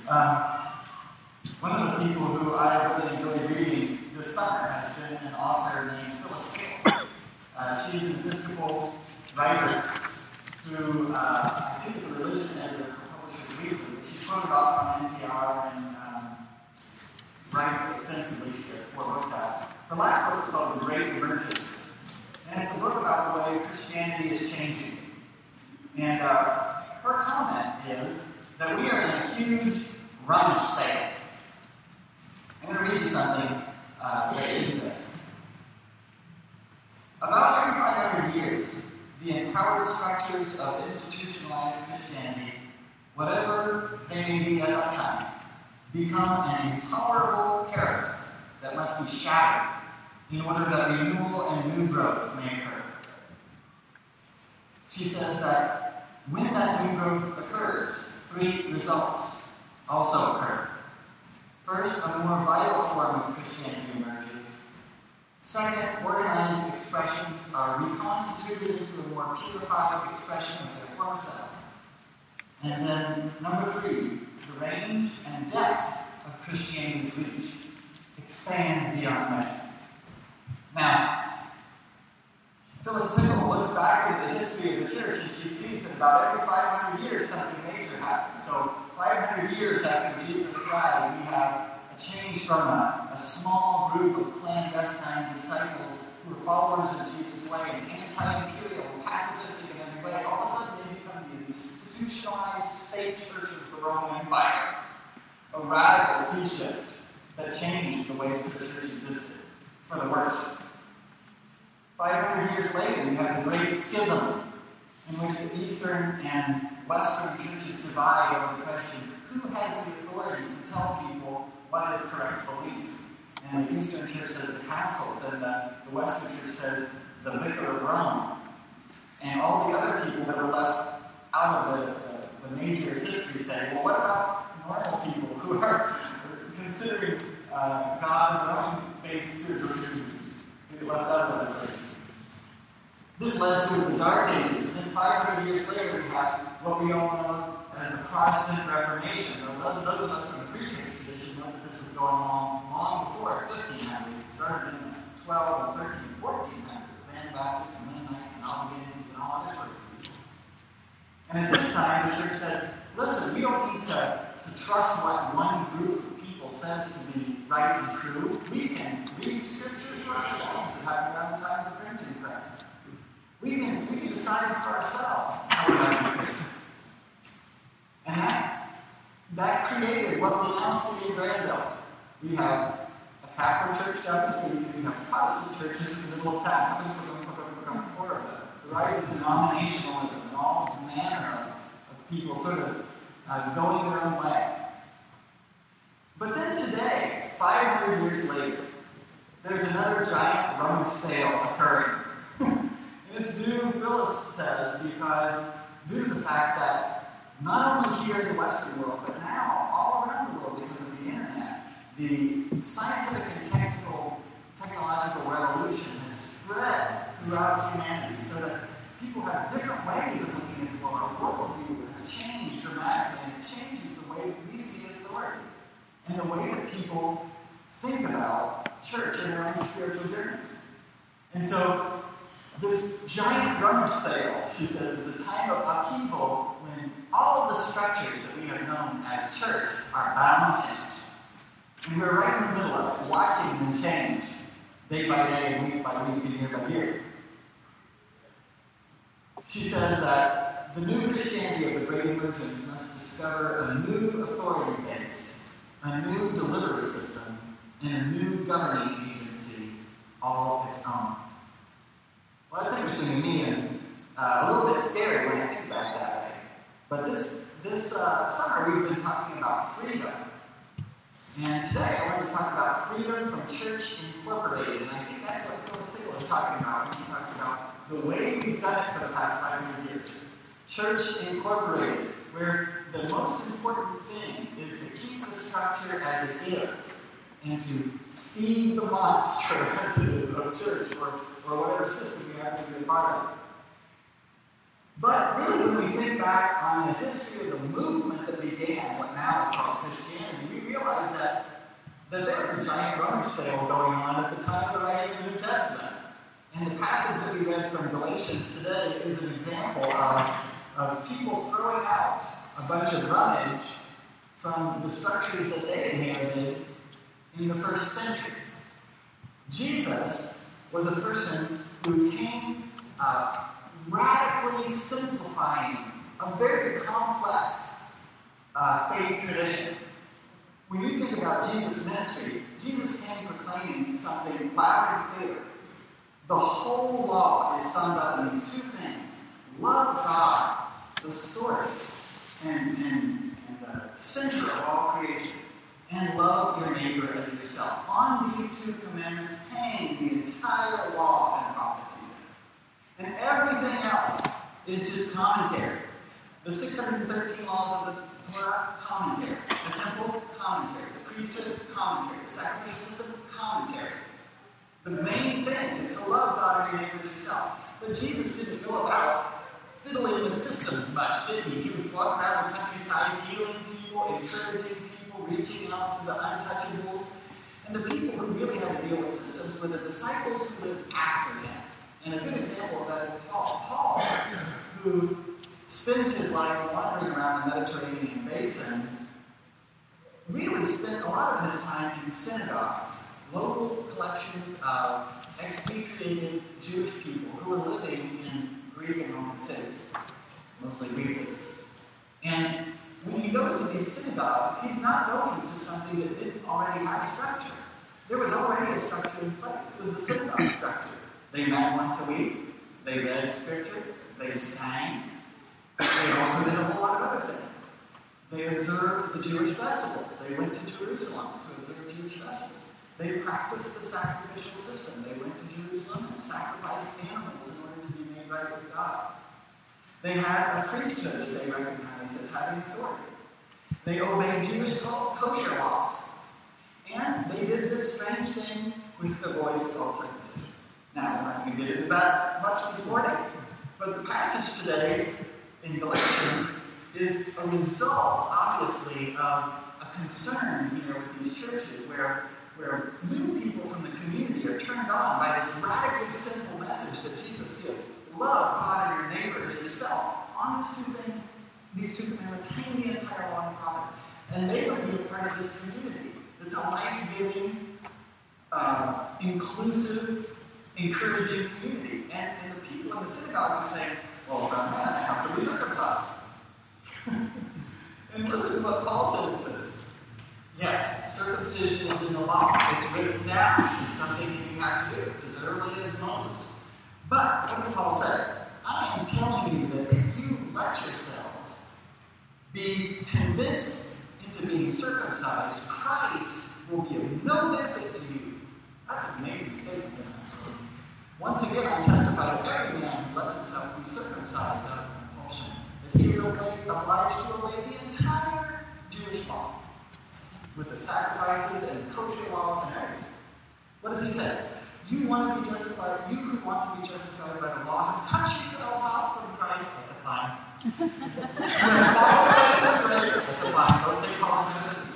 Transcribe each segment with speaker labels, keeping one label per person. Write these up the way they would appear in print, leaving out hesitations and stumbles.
Speaker 1: Um, One of the people who I really enjoyed reading this summer has been an author named Phyllis Tickle. She's an Episcopal writer who I think is the religion editor for Publishers Weekly. She's quoted often on NPR and writes extensively. She has 4 books out. Her last book is called The Great Emergence. And it's a book about the way Christianity is changing. And her comment is that we are in a huge rummage sale. I'm going to read you something that she says. About every 500 years, the empowered structures of institutionalized Christianity, whatever they may be at that time, become an intolerable carapace that must be shattered in order that renewal and new growth may occur. She says that when that new growth occurs, 3 results also occur. First, a more vital form of Christianity emerges. Second, organized expressions are reconstituted into a more purified expression of their former self. And then, number 3, the range and depth of Christianity's reach expands beyond measure. Now, Phyllis Tickle looks back at the history of the church and she sees that about every 500 years something major happens. So 500 years after Jesus died, we have a change from a small group of clandestine disciples who were followers of Jesus' way and anti-imperial and pacifistic in every way. All of a sudden they become the institutionalized state church of the Roman Empire. A radical sea shift that changed the way that the church existed for the worse. 500 years later, we have the Great Schism, in which the Eastern and Western churches divide over the question, who has the authority to tell people what is correct belief? And the Eastern church says the councils, and the Western church says the vicar of Rome. And all the other people that were left out of the major history say, well, what about normal people who are considering God and their own base spiritual communities? They left out of that equation. This led to the Dark Ages, and then 500 years later we have what we all know as the Protestant Reformation. Those of us from the Free Church tradition know that this was going on long before 1500. It started in the 12 and 13, 1400s, the Anabaptists and Mennonites and Albigensians and all other sorts of people. And at this time, the church said, listen, we don't need to trust what one group of people says to be right and true. We can read scriptures for ourselves. It happened around the time of the printing press. We can decide for ourselves how we like to be Christian. And that created what we now see in Grandville. We have a Catholic church down the street, we have Protestant churches in the middle of town. The rise of denominationalism and all manner of people sort of going their own way. But then today, 500 years later, there's another giant rummage sale occurring. It's due, Phyllis says, because due to the fact that not only here in the Western world, but now all around the world because of the internet, the scientific and technological revolution has spread throughout humanity so that people have different ways of looking at the world. Our worldview has changed dramatically, and it changes the way that we see authority and the way that people think about church and their own spiritual journeys. And so this giant rummage sale, she says, is a time of upheaval when all of the structures that we have known as church are bound to change. And we're right in the middle of it, watching them change day by day, week by week, and year by year. She says that the new Christianity of the Great Emergence must discover a new authority base, a new delivery system, and a new governing agency all its own. Well, that's interesting to me and a little bit scary when I think about it that way. But this summer we've been talking about freedom. And today I want to talk about freedom from church incorporated. And I think that's what Phyllis Tickle is talking about when she talks about the way we've done it for the past 500 years. Church incorporated, where the most important thing is to keep the structure as it is and to feed the monster as it is of church or whatever system we have to be a part of. But really, when we think back on the history of the movement that began what now is called Christianity, sale going on at the time of the writing of the New Testament. And the passage that we read from Galatians today is an example of people throwing out a bunch of rummage from the structures that they inherited in the first century. Jesus was a person who came radically simplifying a very complex faith tradition. When you think about Jesus' ministry, Jesus came proclaiming something loud and clear. The whole law is summed up in these two things. Love God, the source and the center of all creation, and love your neighbor as yourself. On these two commandments hang the entire law and prophecies. And everything else is just commentary. The 613 laws of the Torah, commentary. The temple, commentary. The priesthood, commentary. The sacrificial system, commentary. The main thing is to love God and your neighbor as yourself. But Jesus didn't go about fiddling with systems much, did he? He was walking around the countryside, healing people, encouraging people, reaching out to the untouchables. And the people who really had to deal with systems were the disciples who lived after him. And a good example of that is Paul, who spends his life wandering around the Mediterranean basin, really spent a lot of his time in synagogues, local collections of expatriated Jewish people who were living in Greek and Roman cities, mostly Greek cities. And when he goes to these synagogues, he's not going to something that didn't already have a structure. There was already a structure in place. It was the synagogue structure. They met once a week. They read scripture. They sang. They also did a whole lot of other things. They observed the Jewish festivals. They went to Jerusalem to observe Jewish festivals. They practiced the sacrificial system. They went to Jerusalem and sacrificed animals in order to be made right with God. They had a priesthood that they recognized as having authority. They obeyed Jewish kosher laws. And they did this strange thing with the boys called circumcision. Now, we're not going to get into that much this morning, but the passage today in Galatians is a result, obviously, of a concern here with these churches where new people from the community are turned on by this radically simple message that Jesus gives. Love God and your neighbor as yourself. On these two commandments hang the entire law and prophets. And they would be a part of this community. It's a life-giving, inclusive, encouraging community. And the people in the synagogues are saying, well, if I'm man, I have to be circumcised. And listen to what Paul says to this. Yes, circumcision is in the law. It's written down. It's something that you have to do. It's as early as Moses. But, what does Paul say? I am telling you that if you let yourselves be convinced into being circumcised, Christ will be of no benefit to you. That's an amazing statement, isn't it? Once again, I testify that every man who lets himself be circumcised out of compulsion, that he is obliged to obey the entire Jewish law, with the sacrifices and kosher laws and everything. What does he say? You want to be justified, you who want to be justified by the law, have cut yourselves off from Christ. That's a fine. That's a fine. Don't say Paul.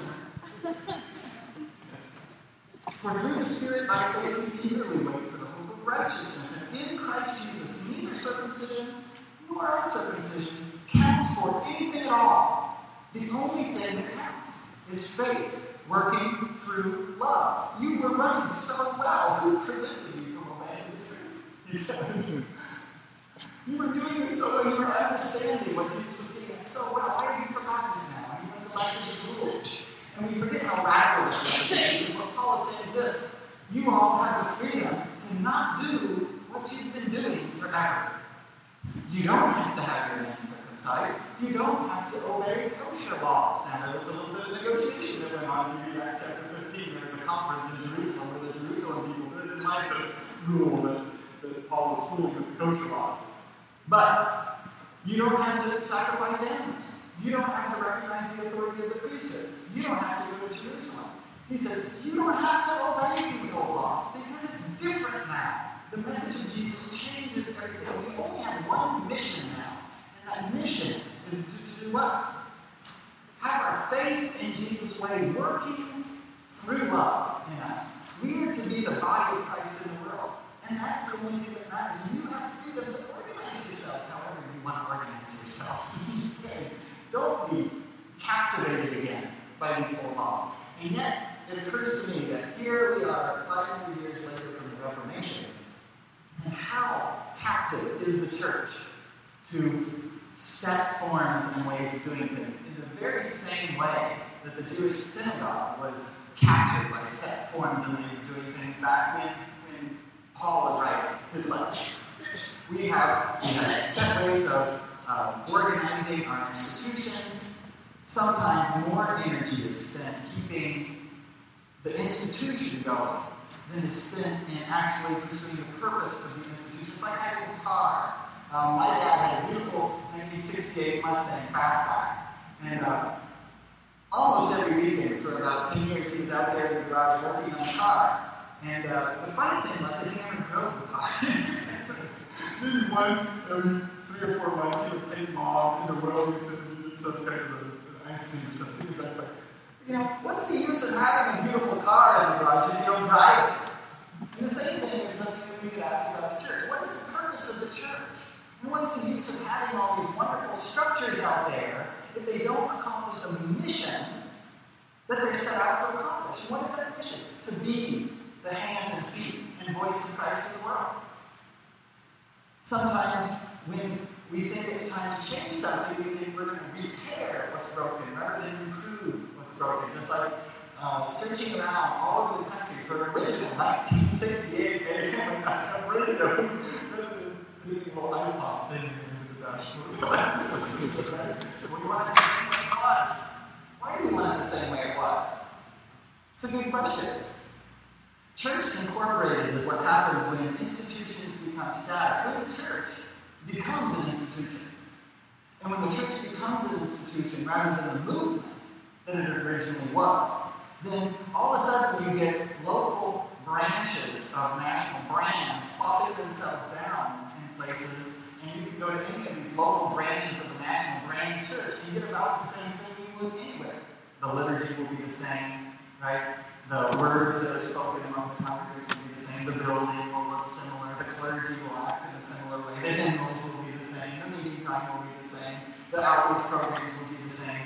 Speaker 1: For through the Spirit by faith we eagerly wait for the hope of righteousness. And in Christ Jesus, neither circumcision nor uncircumcision counts for anything at all. The only thing that counts is faith working through love. You were running so well, who prevented you from obeying the truth? He said, you were doing this so well, you were understanding what Jesus was getting at so well. Why have you forgotten it now? You went back to the foolish. And we forget how radical this is. What Paul is saying is this: you all have the freedom to not do what you've been doing forever. You don't have to have your hands circumcised. You don't have to obey kosher laws. Now, there was a little bit of negotiation that went on. If you read Acts chapter 15, there was a conference in Jerusalem where the Jerusalem people didn't like this rule that Paul was fooling with the kosher laws. But you don't have to sacrifice animals. You don't have to recognize the authority of the priesthood. You don't have to go to Jerusalem. He says, you don't have to obey these old laws because it's different now. The message of Jesus changes everything. We only have one mission now. And that mission is to do what? Have our faith in Jesus' way working through love in us. We are to be the body of Christ in the world. And that's the only thing that matters. You have freedom to organize yourselves however you want to organize yourselves. Don't be captivated again by these old laws. And yet, it occurs to me that here we are 500 years later from the Reformation. And how captive is the church to set forms and ways of doing things in the very same way that the Jewish synagogue was captured by set forms and ways of doing things back when Paul was writing his letter. We have set ways of organizing our institutions. Sometimes more energy is spent keeping the institution going than is spent in actually pursuing the purpose of the institution. It's like having a car. My dad had a beautiful 1968 Mustang Fastback, and almost every weekend for about 10 years he was out there in the garage working on the car. And the funny thing was that he never drove the car. Maybe once every 3 or 4 months he would take Mom in the road because he needed some kind of an ice cream or something. But, what's the use of having a beautiful car in the garage if you don't drive it? And the same thing is something that we could ask about the church. What is the purpose of the church? And what's the use of having all these wonderful structures out there if they don't accomplish the mission that they're set out to accomplish? And what is that mission? To be the hands and feet and voice of Christ in the world. Sometimes when we think it's time to change something, we think we're going to repair what's broken rather than improve what's broken. Just like searching around all over the country for an original 1968 AM radio rather than putting a little iPod thing into the dashboard. We want it the same way it was. Why do we want it the same way it was? It's a good question. Church incorporated is what happens when institutions become static. When the church becomes an institution. And when the church becomes an institution rather than a movement that it originally was, then all of a sudden you get local branches of national brands plopping themselves down in places, and you can go to any of these local branches of the national brand church and get about the same thing you would anywhere. The liturgy will be the same, right? The words that are spoken among the congregants will be the same. The building will look similar. The clergy will act in a similar way. The hymnals will be the same. The meeting time will be the same. The outreach programs will be the same.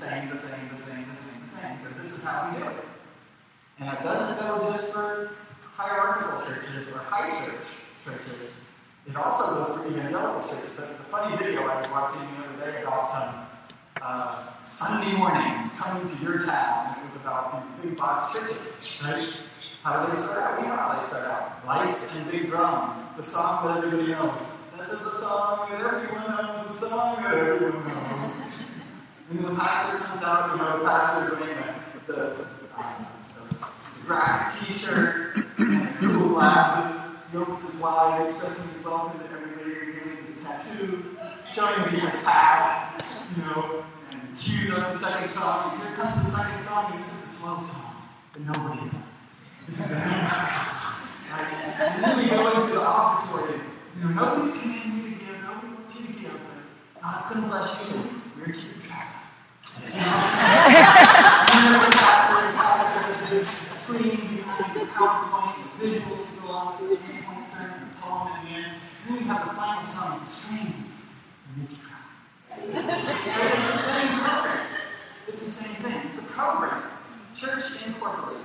Speaker 1: Because this is how we do it. And it doesn't go just for hierarchical churches or high church churches. It also goes for evangelical churches. It's a funny video I was watching the other day about Sunday morning coming to your town. It was about these big box churches, right? How do they start out? We know how they start out. Lights and big drums. The song that everybody knows. This is a song that everyone knows. The song that everyone knows. And then the pastor comes out, the pastor wearing the graphic t-shirt and cool glasses, yoked as wide, expressing his welcome to everybody, revealing his tattoo, showing that he has passed, and cues up the second song. And here comes the second song, and this is the slow song that nobody knows. This is the hand song. Right? And then we go into the offertory. Nobody's commanding you to give, nobody wants you to give, but God's going to bless you. We're keeping track. And then the pastor has a big screen behind the PowerPoint, the visuals to go on with the 3-point sermon, the poem at the end. And then we have the final song with the strings to make you cry. It's the same program. It's the same thing. It's a program. Church incorporated.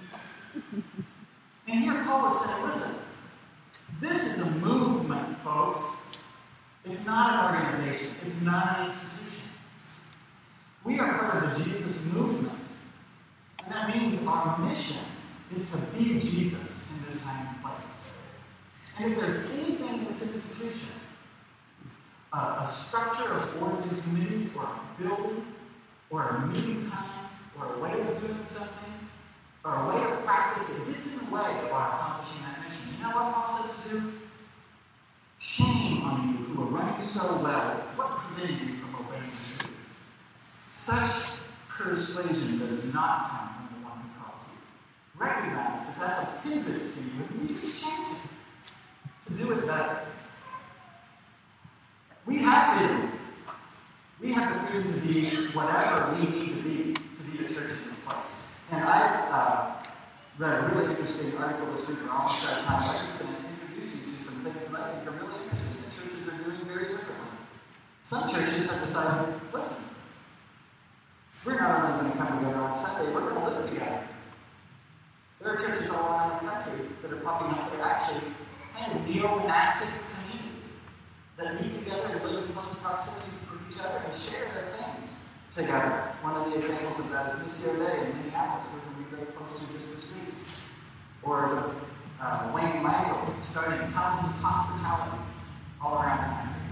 Speaker 1: And here Paul is saying, listen, this is a movement, folks. It's not an organization. It's not an institution. We are part of the Jesus movement. And that means our mission is to be Jesus in this time and place. And if there's anything in this institution, a structure of boards and committees, or a building, or a meeting time, or a way of doing something, or a way of practice that gets in the way of our accomplishing that mission, you know what Paul says to do? Shame on you who are running so well. What prevented you from obeying the truth? Such persuasion does not come from the one who calls you. Recognize that that's a hindrance to you, and you can change it to do it better. We have freedom. We have the freedom to be whatever we need to be the church in this place. And I read a really interesting interesting article this week. We're almost out of time. I'm just going to introduce you to some things that I think are really interesting that churches are doing very differently. Some churches have decided, listen, we're not only going to come together on Sunday, we're going to live together. There are churches all around the country that are popping up that are actually kind of neo-monastic communities that meet together and live in close proximity with each other and share their things together. One of the examples of that is Missio Dei in Minneapolis, we're going to be very close to just this week. Or the Wayne Meisel starting housing hospitality all around the country.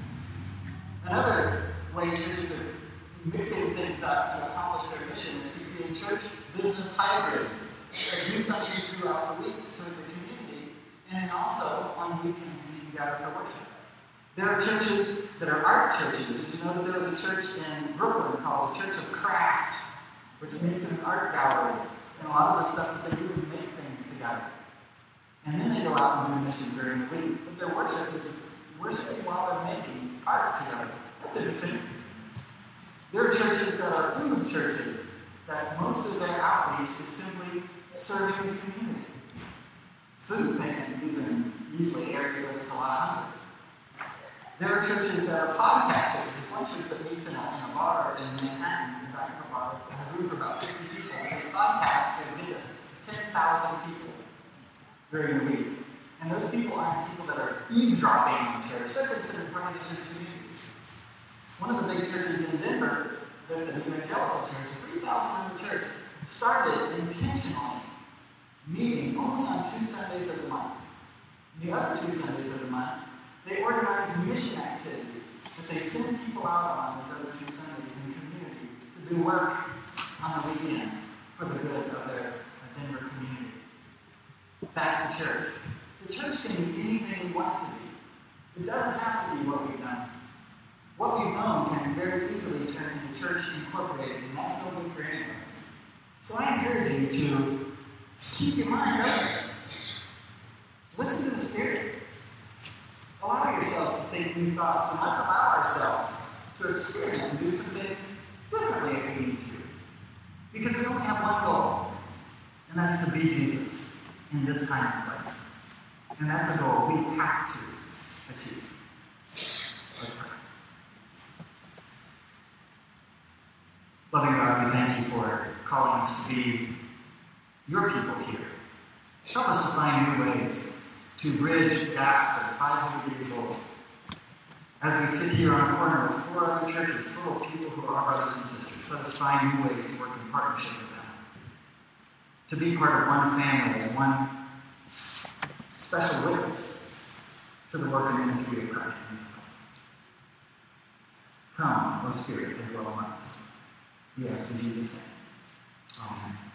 Speaker 1: Another way churches are mixing things up to accomplish their mission is to create church business hybrids that do something throughout the week to serve the community, and then also on weekends we can gather for worship. There are churches that are art churches. Did you know that there was a church in Brooklyn called the Church of Craft, which means an art gallery, and a lot of the stuff that they do is make things together. And then they go out and do mission during the week, but their worship is worshiping while they're making art together. That's interesting. There are churches that are food churches, that most of their outreach is simply serving the community. Food picking, these are usually areas where there's a lot of hunger. There are churches that are podcasters. There's one church that meets in a bar in Manhattan, in fact, a bar that has room for about 50 people. There's a podcast to get us 10,000 people during the week. And those people aren't people that are eavesdropping on the church. They're considered part of the church community. One of the big churches in Denver, that's an evangelical church, a 3,000-member church, started intentionally meeting only on 2 Sundays of the month. The other 2 Sundays of the month, they organize mission activities that they send people out on those other 2 Sundays in the community to do work on the weekends for the good of their Denver community. That's the church. The church can be anything we want it to be. It doesn't have to be what we've known. What we've known can very easily turn into church incorporated, and that's no good for any of us. So I encourage you to keep your mind open. Listen to the Spirit. Allow yourselves to think new thoughts, and let's allow ourselves to experiment and do some things differently if we need to. Because we only have one goal, and that's to be Jesus in this kind of place. And that's a goal we have to achieve. Let's pray. Loving God, we thank you for calling us to be your people here. Help us to find new ways to bridge gaps that are 500 years old. As we sit here on a corner with 4 other churches full of people who are our brothers and sisters, let us find new ways to work in partnership with them. To be part of one family as one special witness to the work and ministry of Christ in this place. Come, O Spirit, and dwell among us. We ask in Jesus' name. Amen.